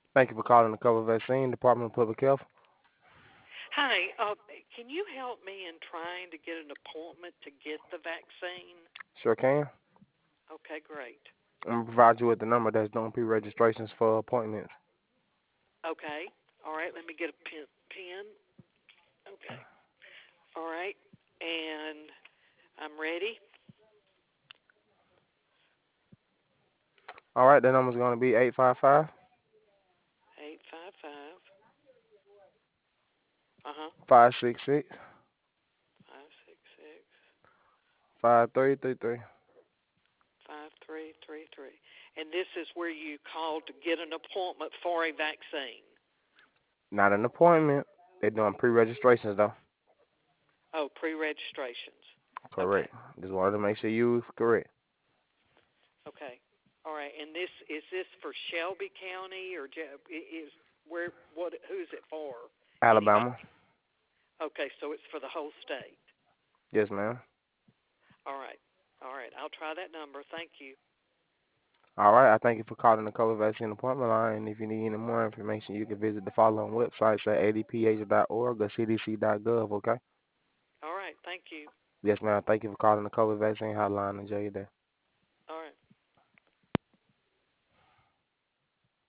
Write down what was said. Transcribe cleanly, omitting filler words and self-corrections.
Thank you for calling the COVID Vaccine Department of Public Health. Hi, can you help me in trying to get an appointment to get the vaccine? Sure can. Okay, great. I'm gonna provide you with the number that's doing pre-registrations for appointments. Okay, all right, let me get a pen. Okay, all right, and I'm ready. All right, the number's gonna be 855 855, uh-huh, 566 566 5333. 5333. And this is where you call to get an appointment for a vaccine. Not an appointment. They're doing pre-registrations though. Oh, pre-registrations. Okay, Correct. Just wanted to make sure you was correct. okay. All right, and this for Shelby County or is where what who's it for? Anybody? Alabama. Okay, so it's for the whole state. Yes, ma'am. All right. All right. I'll try that number. Thank you. All right, I thank you for calling the COVID vaccine appointment line. And if you need any more information, you can visit the following websites at adph.org or cdc.gov. Okay. All right. Thank you. Yes, ma'am. Thank you for calling the COVID vaccine hotline. Enjoy your day.